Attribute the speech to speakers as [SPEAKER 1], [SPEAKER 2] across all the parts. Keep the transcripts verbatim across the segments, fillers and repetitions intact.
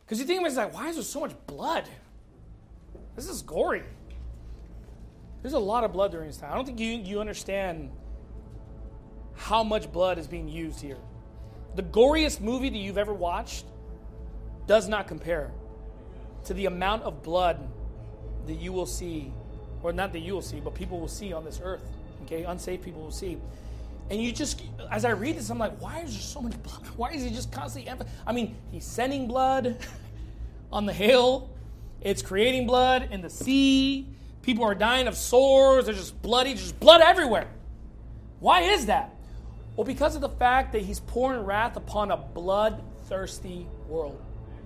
[SPEAKER 1] Because you think it's like, why is there so much blood? This is gory. There's a lot of blood during this time. I don't think you, you understand how much blood is being used here. The goriest movie that you've ever watched does not compare to the amount of blood that you will see, or not that you will see, but people will see on this earth. Okay, unsaved people will see. And you just, as I read this, I'm like, why is there so much blood? Why is he just constantly emph- I mean, he's sending blood on the hill. It's creating blood in the sea. People are dying of sores. There's just bloody, just blood everywhere. Why is that? Well, because of the fact that he's pouring wrath upon a bloodthirsty world.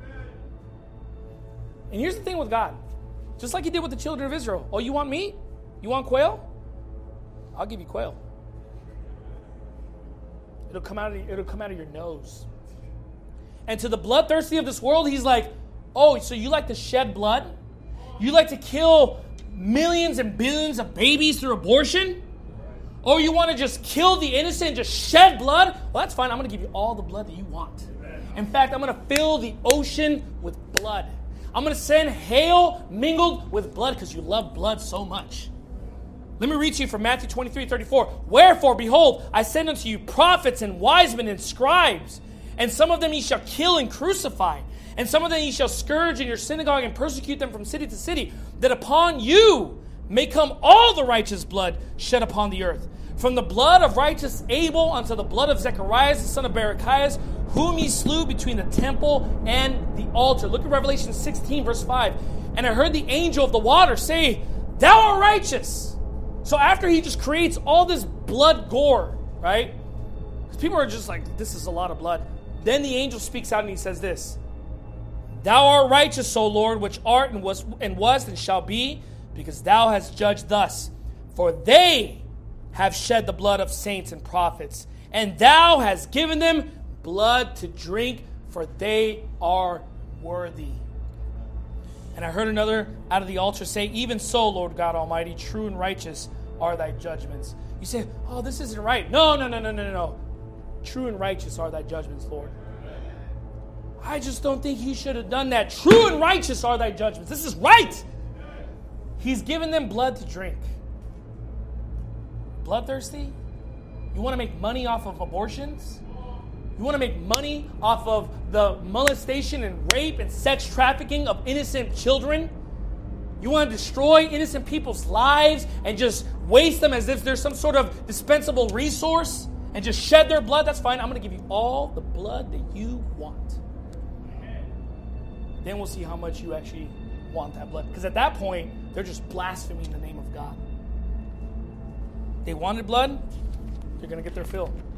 [SPEAKER 1] And here's the thing with God. Just like he did with the children of Israel. Oh, you want meat? You want quail? I'll give you quail. It'll come out of, it'll come out of your nose. And to the bloodthirsty of this world, he's like, oh, so you like to shed blood? You like to kill millions and billions of babies through abortion? Or you want to just kill the innocent and just shed blood? Well, that's fine. I'm going to give you all the blood that you want. In fact, I'm going to fill the ocean with blood. I'm going to send hail mingled with blood because you love blood so much. Let me read to you from Matthew twenty-three thirty-four. Wherefore, behold, I send unto you prophets and wise men and scribes, and some of them ye shall kill and crucify, and some of them ye shall scourge in your synagogue and persecute them from city to city, that upon you may come all the righteous blood shed upon the earth. From the blood of righteous Abel unto the blood of Zechariah, the son of Berechias, whom ye slew between the temple and the altar. Look at Revelation sixteen, verse five. And I heard the angel of the water say, thou art righteous. So after he just creates all this blood gore, right? Because people are just like, this is a lot of blood. Then the angel speaks out and he says this. Thou art righteous, O Lord, which art and was and was and shall be, because thou hast judged thus. For they have shed the blood of saints and prophets, and thou hast given them blood to drink, for they are worthy. And I heard another out of the altar say, even so, Lord God Almighty, true and righteous are thy judgments. You say, oh, this isn't right. No, no, no, no, no, no, no. True and righteous are thy judgments, Lord. I just don't think he should have done that. True and righteous are thy judgments. This is right. He's given them blood to drink. Bloodthirsty? You want to make money off of abortions? You want to make money off of the molestation and rape and sex trafficking of innocent children? You want to destroy innocent people's lives and just waste them as if they're some sort of dispensable resource and just shed their blood? That's fine. I'm going to give you all the blood that you want. Then we'll see how much you actually want that blood. Because at that point, they're just blaspheming the name of God. They wanted blood, they're going to get their fill.